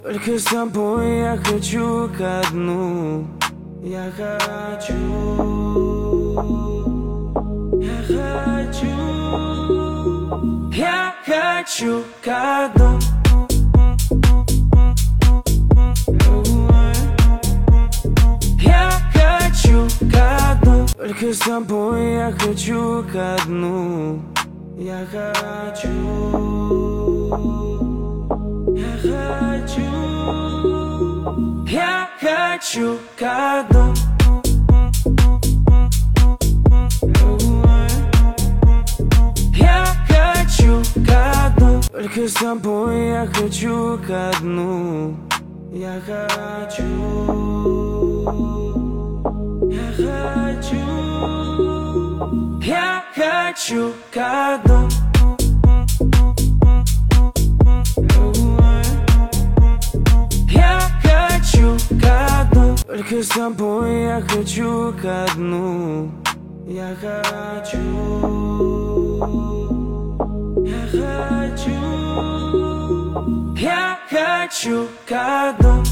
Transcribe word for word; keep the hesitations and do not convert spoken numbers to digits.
Только с тобой я хочу ко дну. Я хочу, я хочу, я хочу ко дну. Я хочу ко дну. Только с тобой я хочу ко дну. Я хочу, я хочу, я хочу ко дну. Я хочу ко дну. Только с тобой я хочу ко дну. Я хочу, я хочу, я хочу ко дну. Я хочу ко дну. Только с тобой я хочу ко дну. Я хочу, я хочу, я хочу ко дну.